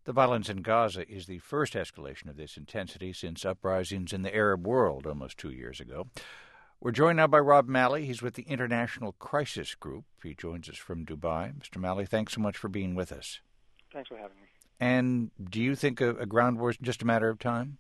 The violence in Gaza is the first escalation of this intensity since uprisings in the Arab world almost 2 years ago. We're joined now by Rob Malley. He's with the International Crisis Group. He joins us from Dubai. Mr. Malley, thanks so much for being with us. Thanks for having me. And do you think a ground war is just a matter of time?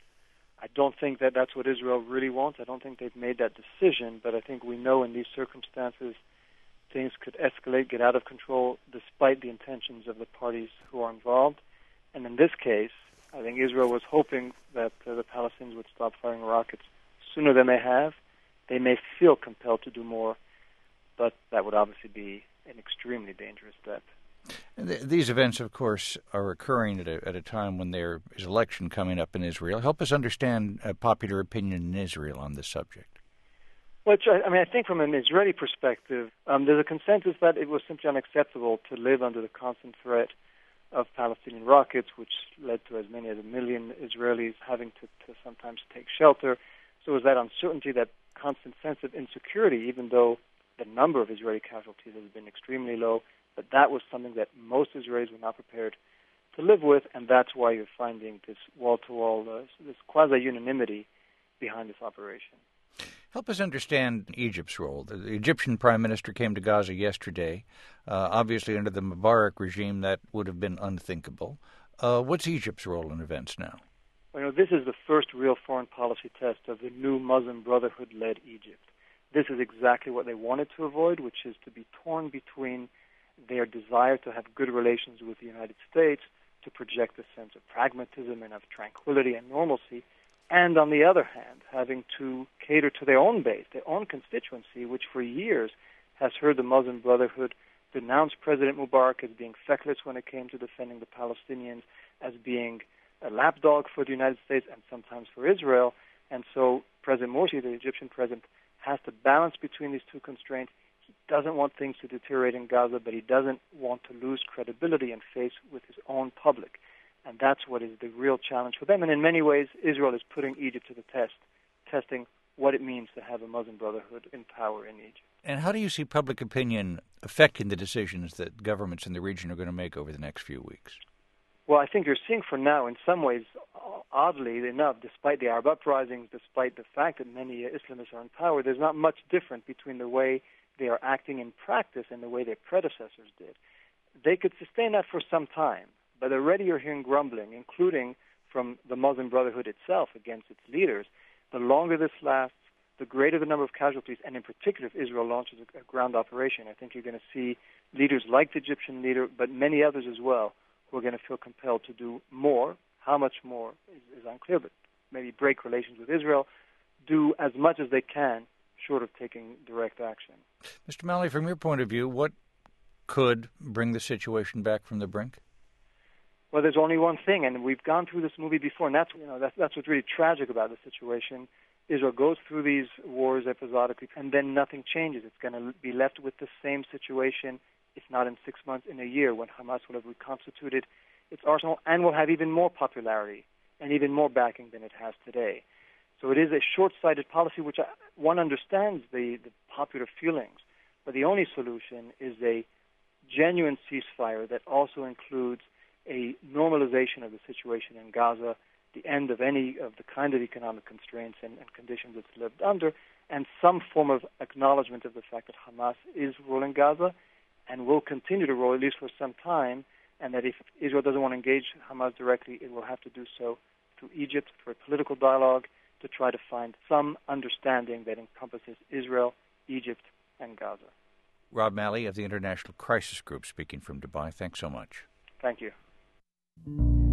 I don't think that that's what Israel really wants. I don't think they've made that decision, but I think we know in these circumstances things could escalate, get out of control, despite the intentions of the parties who are involved. And in this case, I think Israel was hoping that the Palestinians would stop firing rockets sooner than they have. They may feel compelled to do more, but that would obviously be an extremely dangerous step. And these events, of course, are occurring at a time when there is election coming up in Israel. Help us understand popular opinion in Israel on this subject. Well, I think from an Israeli perspective, there's a consensus that it was simply unacceptable to live under the constant threat of Palestinian rockets, which led to as many as 1 million Israelis having to sometimes take shelter. So it was that uncertainty, that constant sense of insecurity, even though the number of Israeli casualties has been extremely low, but that was something that most Israelis were not prepared to live with, and that's why you're finding this wall-to-wall, this quasi-unanimity behind this operation. Help us understand Egypt's role. The Egyptian Prime Minister came to Gaza yesterday. Obviously, under the Mubarak regime, that would have been unthinkable. What's Egypt's role in events now? Well, this is the first real foreign policy test of the new Muslim Brotherhood-led Egypt. This is exactly what they wanted to avoid, which is to be torn between their desire to have good relations with the United States, to project a sense of pragmatism and of tranquility and normalcy, and on the other hand, having to cater to their own base, their own constituency, which for years has heard the Muslim Brotherhood denounce President Mubarak as being feckless when it came to defending the Palestinians, as being a lapdog for the United States and sometimes for Israel. And so President Morsi, the Egyptian president, has to balance between these two constraints. He doesn't want things to deteriorate in Gaza, but he doesn't want to lose credibility and face with his own public. And that's what is the real challenge for them. And in many ways, Israel is putting Egypt to the test, testing what it means to have a Muslim Brotherhood in power in Egypt. And how do you see public opinion affecting the decisions that governments in the region are going to make over the next few weeks? Well, I think you're seeing for now, in some ways, oddly enough, despite the Arab uprisings, despite the fact that many Islamists are in power, there's not much different between the way they are acting in practice and the way their predecessors did. They could sustain that for some time, but already you're hearing grumbling, including from the Muslim Brotherhood itself against its leaders. The longer this lasts, the greater the number of casualties, and in particular if Israel launches a ground operation, I think you're going to see leaders like the Egyptian leader, but many others as well, who are going to feel compelled to do more. How much more is unclear, but maybe break relations with Israel, do as much as they can, short of taking direct action. Mr. Malley, from your point of view, what could bring the situation back from the brink? Well, there's only one thing, and we've gone through this movie before, and that's what's really tragic about the situation. Israel goes through these wars episodically, and then nothing changes. It's going to be left with the same situation, if not in 6 months, in a year, when Hamas will have reconstituted its arsenal and will have even more popularity and even more backing than it has today. So it is a short-sighted policy, which one understands the popular feelings, but the only solution is a genuine ceasefire that also includes a normalization of the situation in Gaza, the end of any of the kind of economic constraints and conditions it's lived under, and some form of acknowledgement of the fact that Hamas is ruling Gaza and will continue to rule at least for some time, and that if Israel doesn't want to engage Hamas directly, it will have to do so through Egypt for a political dialogue to try to find some understanding that encompasses Israel, Egypt, and Gaza. Rob Malley of the International Crisis Group speaking from Dubai. Thanks so much. Thank you.